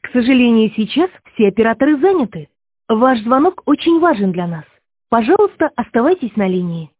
К сожалению, сейчас все операторы заняты. Ваш звонок очень важен для нас. Пожалуйста, оставайтесь на линии.